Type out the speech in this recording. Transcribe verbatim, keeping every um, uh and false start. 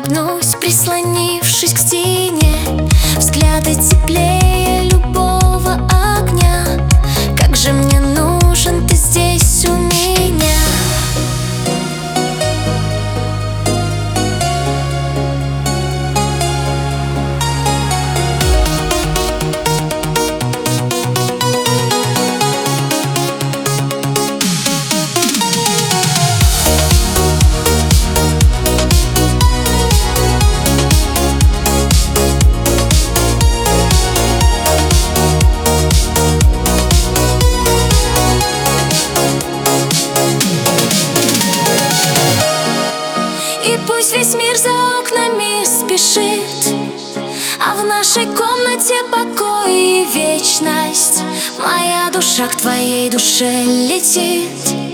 улыбнусь, прислонившись к стене. Взгляды теплее любого огня. Как же мне нужен ты здесь у меня. И пусть весь мир за окнами спешит, а в нашей комнате покой и вечность. Моя душа к твоей душе летит.